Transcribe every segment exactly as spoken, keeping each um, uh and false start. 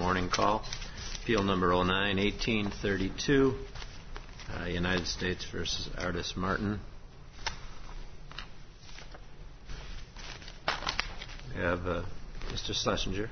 morning call. Appeal number oh nine eighteen thirty-two, uh, United States versus Artis Martin. We have uh, Mister Schlesinger.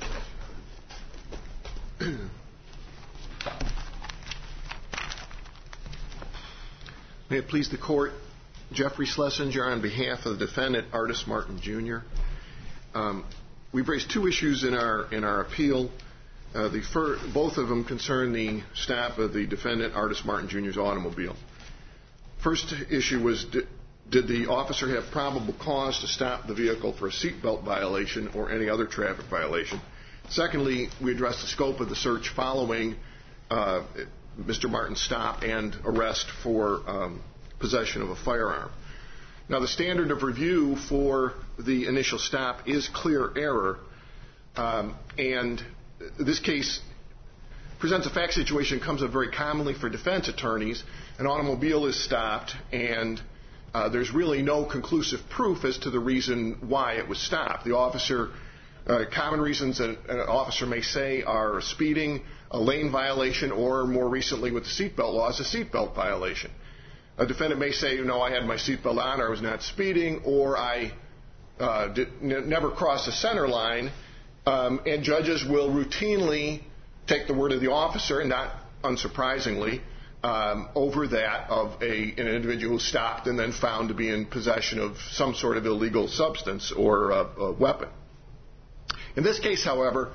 May it please the Court, Jeffrey Schlesinger on behalf of the defendant, Artis Martin, Junior Um, we've raised two issues in our in our appeal. Uh, the fir- both of them concern the stop of the defendant, Artis Martin, Junior's automobile. First issue was, did, did the officer have probable cause to stop the vehicle for a seatbelt violation or any other traffic violation? Secondly, we addressed the scope of the search following uh, Mister Martin's stop and arrest for um, possession of a firearm. Now, the standard of review for the initial stop is clear error, um, and this case presents a fact situation that comes up very commonly for defense attorneys. An automobile is stopped, and uh, there's really no conclusive proof as to the reason why it was stopped. The officer, uh, common reasons that an officer may say are speeding, a lane violation, or more recently with the seatbelt laws, a seatbelt violation. A defendant may say, you know, I had my seatbelt on, or I was not speeding, or I uh, did, n- never crossed the center line, um, and judges will routinely take the word of the officer, and not unsurprisingly, um, over that of a, an individual who stopped and then found to be in possession of some sort of illegal substance or uh, a weapon. In this case, however,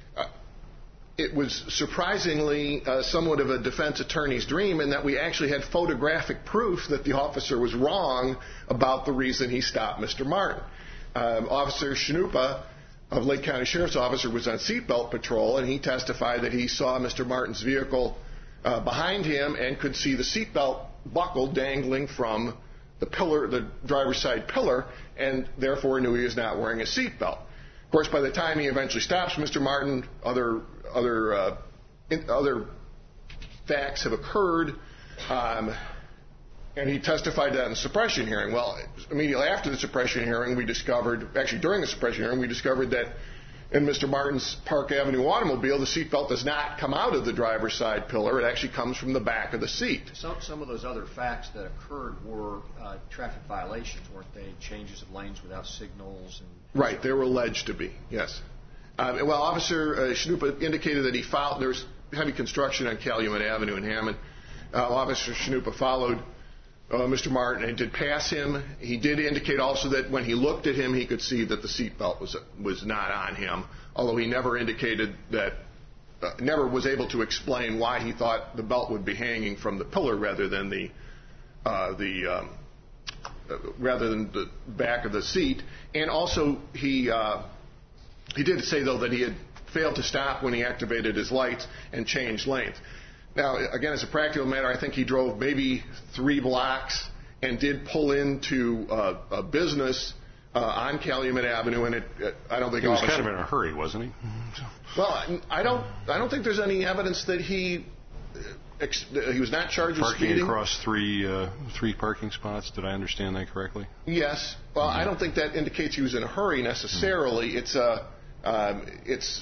it was surprisingly uh, somewhat of a defense attorney's dream in that we actually had photographic proof that the officer was wrong about the reason he stopped Mister Martin. Um, Officer Shnupa of Lake County Sheriff's Office was on seatbelt patrol, and he testified that he saw Mister Martin's vehicle uh, behind him and could see the seatbelt buckle dangling from the pillar, the driver's side pillar, and therefore knew he was not wearing a seatbelt. Of course, by the time he eventually stops Mister Martin, other other uh, in, other facts have occurred, um, and he testified to that in the suppression hearing. Well, immediately after the suppression hearing, we discovered, actually during the suppression hearing, we discovered that in Mister Martin's Park Avenue automobile, the seatbelt does not come out of the driver's side pillar. It actually comes from the back of the seat. Some, some of those other facts that occurred were uh, traffic violations, weren't they? Changes of lanes without signals. And right, they were alleged to be, yes. Um, well, Officer uh, Shnupa indicated that he followed, there was heavy construction on Calumet Avenue in Hammond. Uh, Officer Shnupa followed uh, Mister Martin and did pass him. He did indicate also that when he looked at him, he could see that the seatbelt was was not on him, although he never indicated that, uh, never was able to explain why he thought the belt would be hanging from the pillar rather than the uh, the um, uh, rather than the back of the seat. And also he uh, he did say though that he had failed to stop when he activated his lights and changed lanes. Now, again, as a practical matter, I think he drove maybe three blocks and did pull into uh, a business uh, on Calumet Avenue, and it, it, I don't think he was officer, kind of in a hurry, wasn't he? Well, I don't, I don't think there's any evidence that he, ex, he was not charged with speeding. Parking across three, uh, three parking spots. Did I understand that correctly? Yes. Well, mm-hmm. I don't think that indicates he was in a hurry necessarily. Mm-hmm. It's a, um, it's.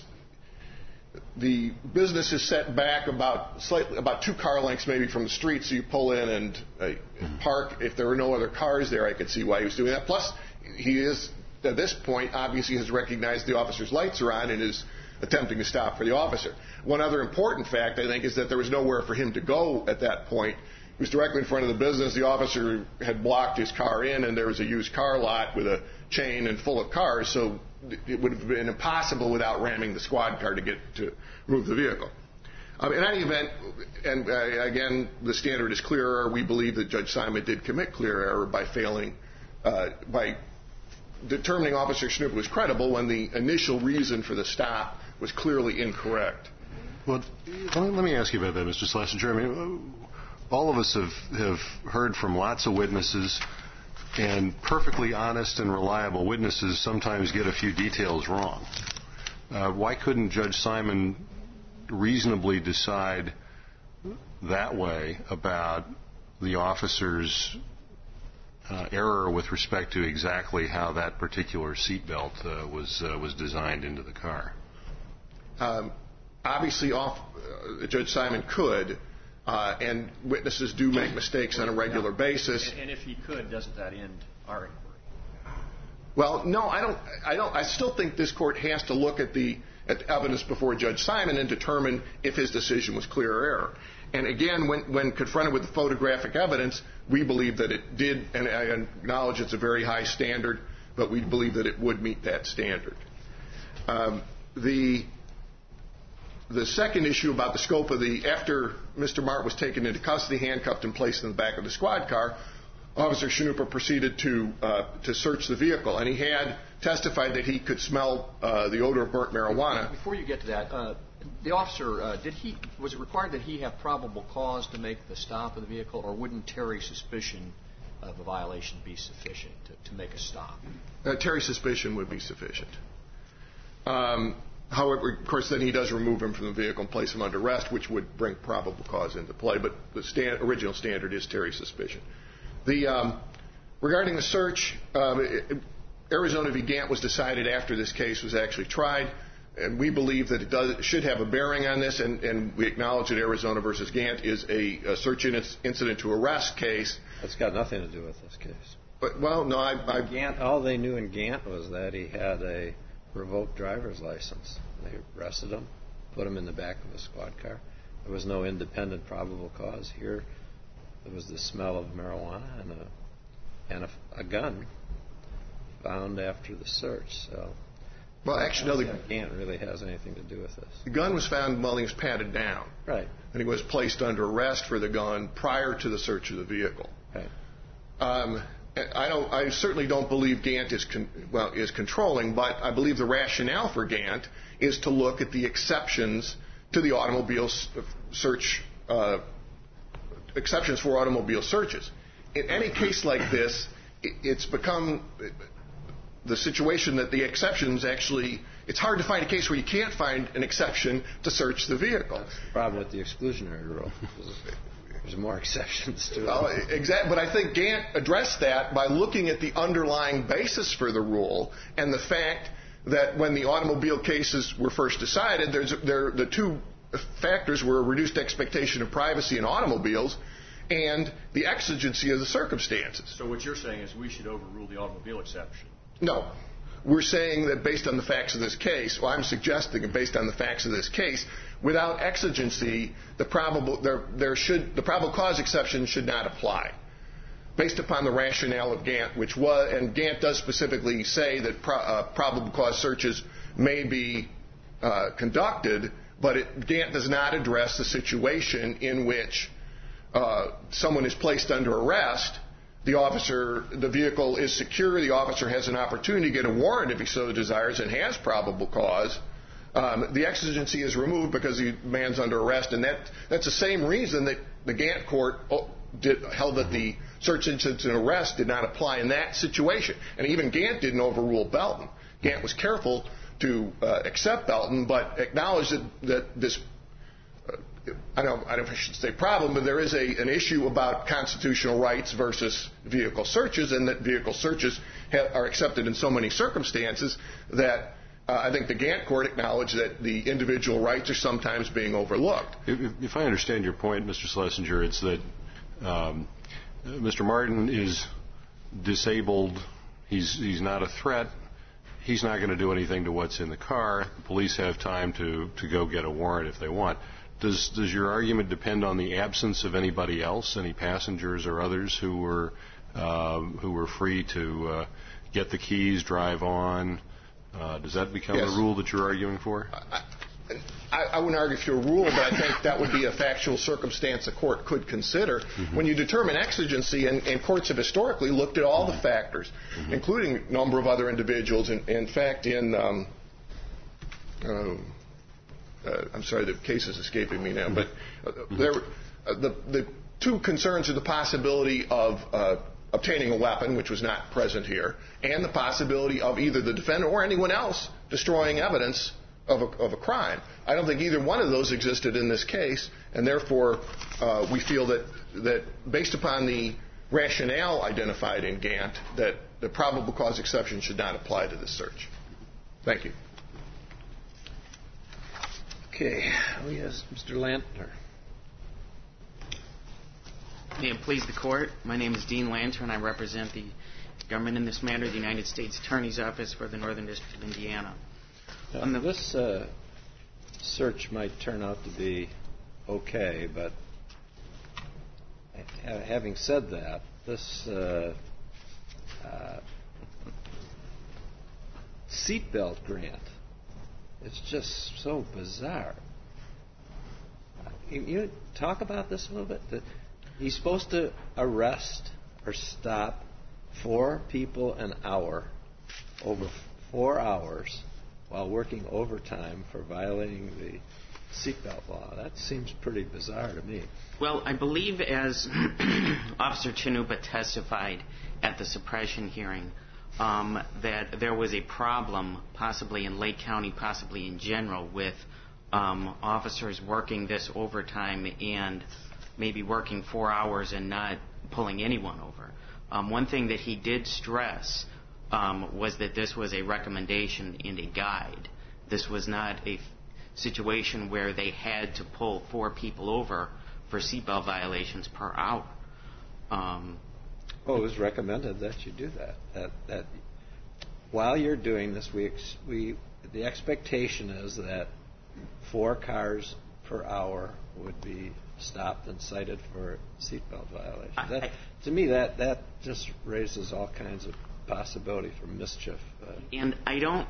The business is set back about slightly about two car lengths maybe from the street, so you pull in and uh, mm-hmm. park. If there were no other cars there, I could see why he was doing that. Plus, he is, at this point, obviously has recognized the officer's lights are on and is attempting to stop for the officer. One other important fact, I think, is that there was nowhere for him to go at that point. He was directly in front of the business. The officer had blocked his car in, and there was a used car lot with a chain and full of cars, so it would have been impossible without ramming the squad car to get to move the vehicle. Um, in any event, and uh, again, the standard is clear error. We believe that Judge Simon did commit clear error by failing, uh, by determining Officer Shnupa was credible when the initial reason for the stop was clearly incorrect. Well, let me ask you about that, Mister Schlesinger. I mean, all of us have, have heard from lots of witnesses, and perfectly honest and reliable witnesses sometimes get a few details wrong. Uh, why couldn't Judge Simon reasonably decide that way about the officer's uh, error with respect to exactly how that particular seatbelt uh, was uh, was designed into the car? Um, obviously, off, uh, Judge Simon could, uh, and witnesses do make mistakes on a regular basis. And, and if he could, doesn't that end our inquiry? Well, no, I don't. I don't. I still think this court has to look at the at the evidence before Judge Simon and determine if his decision was clear or error. And again, when, when confronted with the photographic evidence, we believe that it did, and I acknowledge it's a very high standard, but we believe that it would meet that standard. Um, the the second issue about the scope of the, after Mister Martin was taken into custody, handcuffed and placed in the back of the squad car, Officer Schnupper proceeded to uh, to search the vehicle, and he had testified that he could smell uh, the odor of burnt marijuana. Before you get to that, uh, the officer, uh, did he was it required that he have probable cause to make the stop of the vehicle, or wouldn't Terry's suspicion of a violation be sufficient to, to make a stop? Uh, Terry's suspicion would be sufficient. Um, however, of course, then he does remove him from the vehicle and place him under arrest, which would bring probable cause into play. But the stand, original standard is Terry's suspicion. The um, regarding the search, um, it, Arizona v. Gant was decided after this case was actually tried, and we believe that it does should have a bearing on this, and, and we acknowledge that Arizona versus Gant is a, a search incident to arrest case. That's got nothing to do with this case. But well, no, I, I Gant. All they knew in Gant was that he had a revoked driver's license. They arrested him, put him in the back of a squad car. There was no independent probable cause here. There was the smell of marijuana and a and a, a gun found after the search. So, well, actually, no, the Gant really has anything to do with this. The gun was found while he was patted down. Right. And he was placed under arrest for the gun prior to the search of the vehicle. Right. Um, I don't. I certainly don't believe Gant is con, well is controlling, but I believe the rationale for Gant is to look at the exceptions to the automobile search. Uh, exceptions for automobile searches. In any case like this, it's become the situation that the exceptions actually, it's hard to find a case where you can't find an exception to search the vehicle. That's the problem with the exclusionary rule. There's more exceptions to it. Well, exactly, but I think Gant addressed that by looking at the underlying basis for the rule and the fact that when the automobile cases were first decided, there's, there, the two factors were a reduced expectation of privacy in automobiles and the exigency of the circumstances. So what you're saying is we should overrule the automobile exception? No. We're saying that based on the facts of this case, well, I'm suggesting that based on the facts of this case, without exigency, the probable there, there should the probable cause exception should not apply. Based upon the rationale of Gant, which was, and Gant does specifically say that pro, uh, probable cause searches may be uh, conducted, but it, Gant does not address the situation in which uh, someone is placed under arrest, the officer, the vehicle is secure, the officer has an opportunity to get a warrant if he so desires and has probable cause. Um, the exigency is removed because the man's under arrest, and that that's the same reason that the Gant court did, held that the search incident and arrest did not apply in that situation. And even Gant didn't overrule Belton. Gant was careful to uh, accept Belton, but acknowledged that, that this, uh, I don't, I don't know if I should say problem, but there is a, an issue about constitutional rights versus vehicle searches, and that vehicle searches ha- are accepted in so many circumstances that uh, I think the Gant court acknowledged that the individual rights are sometimes being overlooked. If, if I understand your point, Mister Schlesinger, it's that um, Mister Martin is disabled. He's he's not a threat. He's not going to do anything to what's in the car. The police have time to, to go get a warrant if they want. Does does your argument depend on the absence of anybody else, any passengers or others who were uh, who were free to uh, get the keys, drive on? Uh, does that become Yes. the rule that you're arguing for? I, I, I wouldn't argue for a rule, but I think that would be a factual circumstance a court could consider. Mm-hmm. When you determine exigency, and, and courts have historically looked at all the factors, mm-hmm. including a number of other individuals. In, in fact, in um, uh, uh, I'm sorry, the case is escaping me now, but uh, mm-hmm. there uh, the the two concerns are the possibility of uh, obtaining a weapon, which was not present here, and the possibility of either the defendant or anyone else destroying evidence of a, of a crime. I don't think either one of those existed in this case, and therefore uh, we feel that, that based upon the rationale identified in Gant, that the probable cause exception should not apply to this search. Thank you. Okay, we have Mister Lantner. May it please the Court, my name is Dean Lantner, and I represent the government in this matter, the United States Attorney's Office for the Northern District of Indiana. Now, the, this uh, search might turn out to be okay, but ha- having said that, this uh, uh, seatbelt grant is just so bizarre. Uh, you, you talk about this a little bit? That he's supposed to arrest or stop four people an hour over four hours while working overtime for violating the seatbelt law. That seems pretty bizarre to me. Well, I believe as Officer Chanupa testified at the suppression hearing, um, that there was a problem possibly in Lake County, possibly in general, with um, officers working this overtime and maybe working four hours and not pulling anyone over. Um, one thing that he did stress um, was that this was a recommendation and a guide. This was not a f- situation where they had to pull four people over for seatbelt violations per hour. Um, well, it was recommended that you do that. That that while you're doing this, we ex- we the expectation is that four cars per hour would be stopped and cited for seatbelt violations. I, That, I, to me, that that just raises all kinds of possibility for mischief. Uh, and I don't,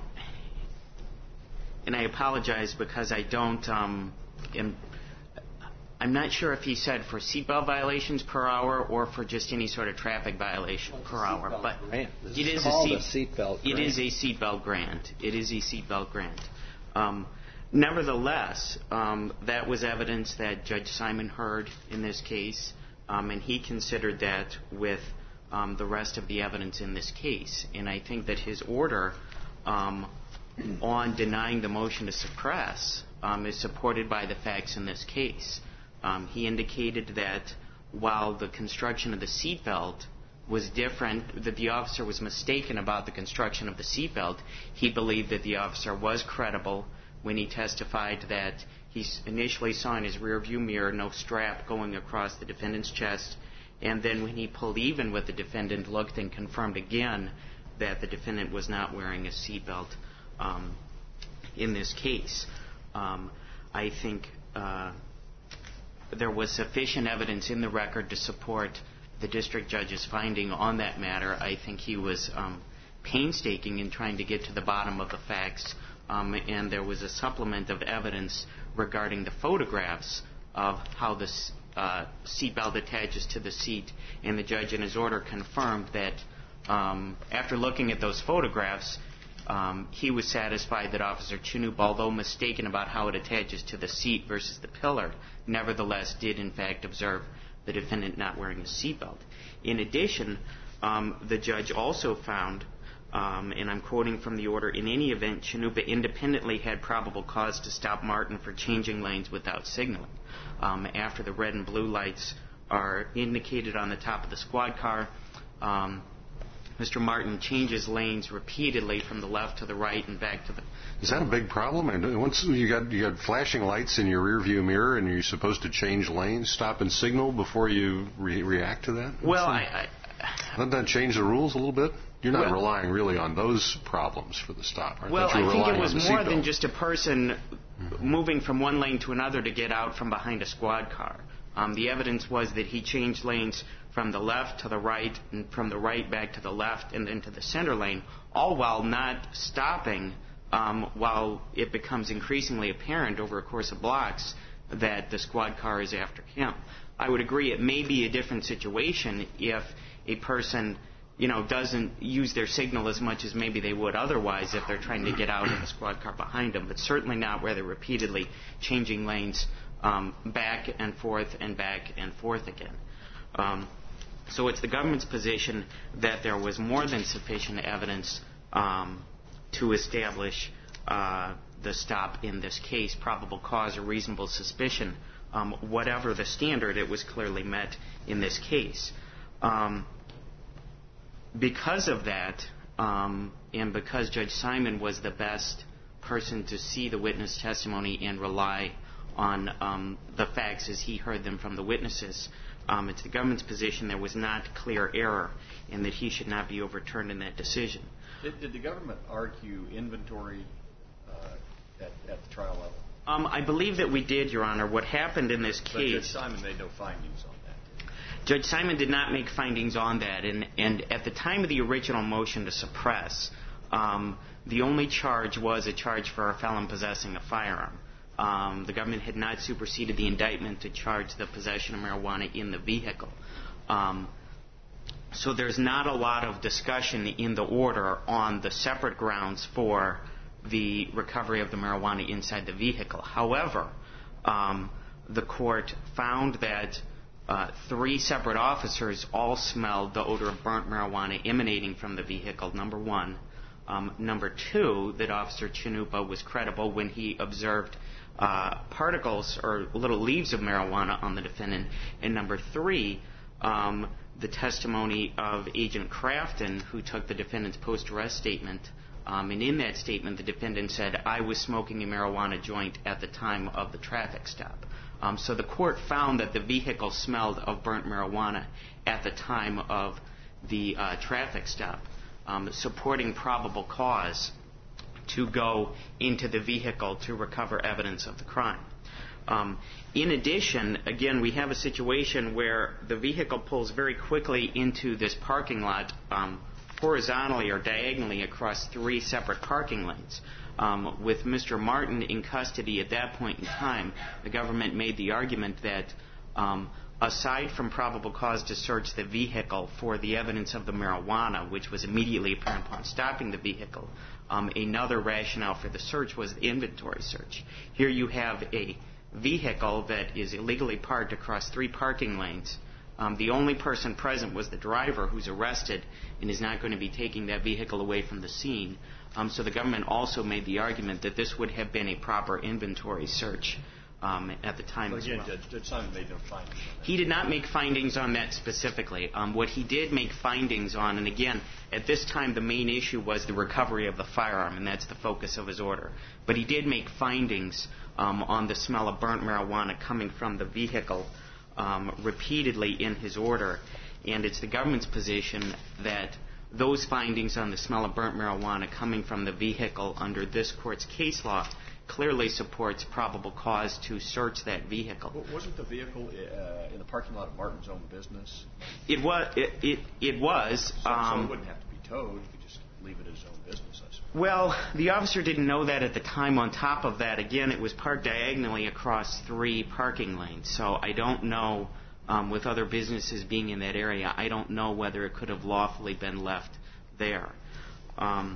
and I apologize because I don't, um, am, I'm not sure if he said for seatbelt violations per hour or for just any sort of traffic violation well, per hour. But grant. This it is, is called a, a seatbelt grant. It is a seatbelt grant. It is a seatbelt grant. Um, Nevertheless, um, that was evidence that Judge Simon heard in this case, um, and he considered that with um, the rest of the evidence in this case. And I think that his order um, on denying the motion to suppress um, is supported by the facts in this case. Um, he indicated that while the construction of the seatbelt was different, that the officer was mistaken about the construction of the seatbelt, he believed that the officer was credible when he testified that he initially saw in his rearview mirror no strap going across the defendant's chest, and then when he pulled even with the defendant, looked and confirmed again that the defendant was not wearing a seatbelt um, in this case. Um, I think uh, there was sufficient evidence in the record to support the district judge's finding on that matter. I think he was um, painstaking in trying to get to the bottom of the facts. Um, and there was a supplement of evidence regarding the photographs of how the uh, seatbelt attaches to the seat, and the judge in his order confirmed that um, after looking at those photographs, um, he was satisfied that Officer Chanupa, although mistaken about how it attaches to the seat versus the pillar, nevertheless did in fact observe the defendant not wearing a seatbelt. In addition, um, the judge also found, Um, and I'm quoting from the order, in any event, Chanupa independently had probable cause to stop Martin for changing lanes without signaling. Um, after the red and blue lights are indicated on the top of the squad car, um, Mister Martin changes lanes repeatedly from the left to the right and back to the... Is that a big problem? And once you got you got flashing lights in your rearview mirror, and you're supposed to change lanes, stop and signal before you re- react to that? Well, I, I... Doesn't that change the rules a little bit? You're not well, relying really on those problems for the stop, right? Well, I think it was more than belt. just a person mm-hmm. moving from one lane to another to get out from behind a squad car. Um, the evidence was that he changed lanes from the left to the right and from the right back to the left and then to the center lane, all while not stopping um, while it becomes increasingly apparent over a course of blocks that the squad car is after him. I would agree it may be a different situation if a person, you know, doesn't use their signal as much as maybe they would otherwise if they're trying to get out of the squad car behind them, but certainly not where they're repeatedly changing lanes um, back and forth and back and forth again. Um, so it's the government's position that there was more than sufficient evidence um, to establish uh, the stop in this case, probable cause or reasonable suspicion. Um, whatever the standard, it was clearly met in this case. Um, because of that, um, and because Judge Simon was the best person to see the witness testimony and rely on um, the facts as he heard them from the witnesses. Um, it's the government's position there was not clear error and that he should not be overturned in that decision. Did, did the government argue inventory uh, at, at the trial level? Um, I believe that we did, Your Honor. What happened in this But case... Judge Simon made no findings on that. Judge Simon did not make findings on that, and, and at the time of the original motion to suppress, um, the only charge was a charge for a felon possessing a firearm. Um, the government had not superseded the indictment to charge the possession of marijuana in the vehicle. Um, so there's not a lot of discussion in the order on the separate grounds for the recovery of the marijuana inside the vehicle. However, um, the court found that uh, three separate officers all smelled the odor of burnt marijuana emanating from the vehicle, number one. Um, number two, that Officer Chanupa was credible when he observed uh, particles or little leaves of marijuana on the defendant. And number three, um, the testimony of Agent Crafton, who took the defendant's post-arrest statement. Um, and in that statement, the defendant said, I was smoking a marijuana joint at the time of the traffic stop. Um, so the court found that the vehicle smelled of burnt marijuana at the time of the uh, traffic stop, um, supporting probable cause to go into the vehicle to recover evidence of the crime. Um, in addition, again, we have a situation where the vehicle pulls very quickly into this parking lot um, horizontally or diagonally across three separate parking lanes. Um, with Mister Martin in custody at that point in time, the government made the argument that um, aside from probable cause to search the vehicle for the evidence of the marijuana, which was immediately apparent upon stopping the vehicle, um, another rationale for the search was the inventory search. Here you have a vehicle that is illegally parked across three parking lanes. Um, the only person present was the driver, who's arrested and is not going to be taking that vehicle away from the scene. Um, so the government also made the argument that this would have been a proper inventory search um, at the time But as again, well. Judge, Judge Simon made no findings on that. He did not make findings on that specifically. Um, what he did make findings on, and again, at this time the main issue was the recovery of the firearm, and that's the focus of his order. But he did make findings um, on the smell of burnt marijuana coming from the vehicle um, repeatedly in his order. And it's the government's position that those findings on the smell of burnt marijuana coming from the vehicle under this court's case law clearly supports probable cause to search that vehicle. Well, wasn't the vehicle uh, in the parking lot of Martin's own business? It was. It, it, it was. So, um, so it wouldn't have to be towed. You could just leave it as his own business, I suppose. Well, the officer didn't know that at the time. On top of that, again, it was parked diagonally across three parking lanes. So I don't know, um, with other businesses being in that area, I don't know whether it could have lawfully been left there. Um,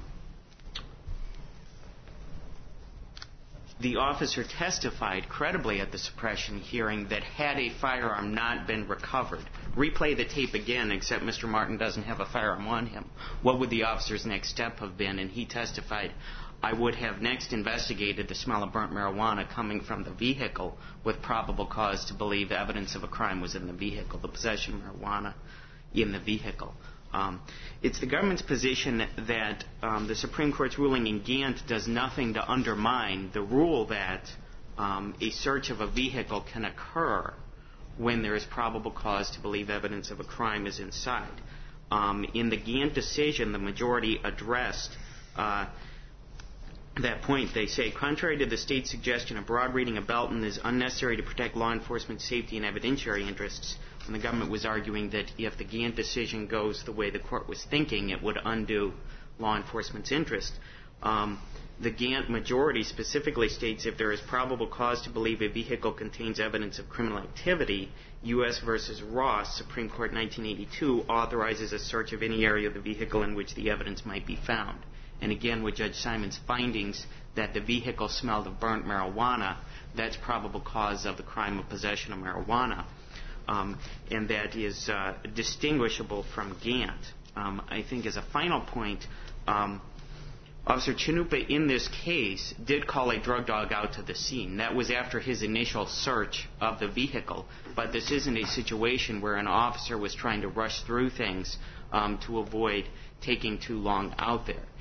the officer testified credibly at the suppression hearing that had a firearm not been recovered, replay the tape again, except Mister Martin doesn't have a firearm on him, what would the officer's next step have been? And he testified, I would have next investigated the smell of burnt marijuana coming from the vehicle with probable cause to believe evidence of a crime was in the vehicle, the possession of marijuana in the vehicle. Um, it's the government's position that um, the Supreme Court's ruling in Gant does nothing to undermine the rule that um, a search of a vehicle can occur when there is probable cause to believe evidence of a crime is inside. Um, in the Gant decision, the majority addressed uh, that point. They say, contrary to the state's suggestion, a broad reading of Belton is unnecessary to protect law enforcement safety and evidentiary interests. And the government was arguing that if the Gant decision goes the way the court was thinking, it would undo law enforcement's interest. Um, the Gant majority specifically states if there is probable cause to believe a vehicle contains evidence of criminal activity, U S versus Ross, Supreme Court nineteen eighty-two, authorizes a search of any area of the vehicle in which the evidence might be found. And again, with Judge Simon's findings that the vehicle smelled of burnt marijuana, that's probable cause of the crime of possession of marijuana. Um, and that is uh, distinguishable from Gant. Um, I think as a final point, um, Officer Chanupa in this case did call a drug dog out to the scene. That was after his initial search of the vehicle. But this isn't a situation where an officer was trying to rush through things um, to avoid taking too long out there.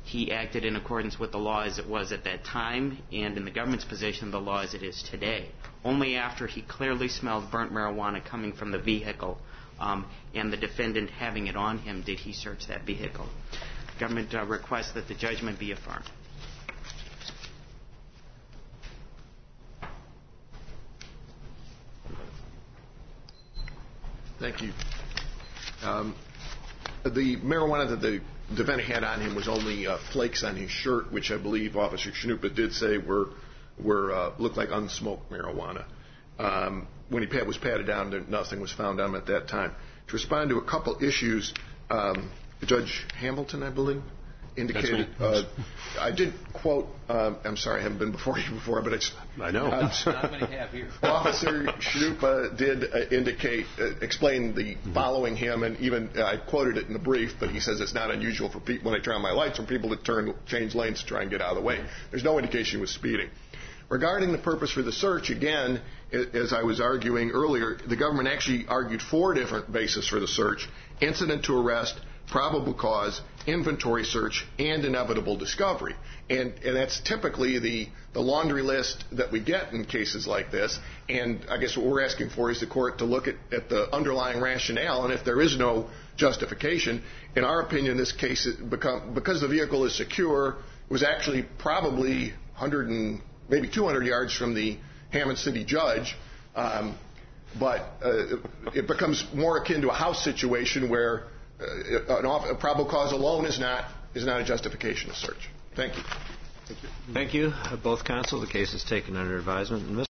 he acted in accordance with the law as it was at that time, and in the government's position, the law as it is today. Only after he clearly smelled burnt marijuana coming from the vehicle um, and the defendant having it on him did he search that vehicle. The government uh, requests that the judgment be affirmed. Thank you. Um, the marijuana that the defendant had on him was only uh, flakes on his shirt, which I believe Officer Shnupa did say were were uh, looked like unsmoked marijuana. Um, when he pat, was patted down, there, nothing was found on him at that time. To respond to a couple issues, um, Judge Hamilton, I believe, indicated. Uh, I did quote. Um, I'm sorry, I haven't been before you before, but it's. I know. Uh, Not many have here. Officer Shnupa did uh, indicate, uh, explain the mm-hmm. following him, and even uh, I quoted it in the brief, but he says it's not unusual for people when I turn on my lights for people to turn change lanes to try and get out of the way. There's no indication he was speeding. Regarding the purpose for the search, again, as I was arguing earlier, the government actually argued four different bases for the search: incident to arrest, probable cause, inventory search, and inevitable discovery. And, and that's typically the, the laundry list that we get in cases like this. And I guess what we're asking for is the court to look at, at the underlying rationale, and if there is no justification, in our opinion, this case, it become, because the vehicle is secure, it was actually probably one hundred and maybe two hundred yards from the Hammond City judge, um, but uh, it becomes more akin to a house situation where uh, an off, a probable cause alone is not is not a justification of search. Thank you. Thank you. Thank you, both counsel. The case is taken under advisement.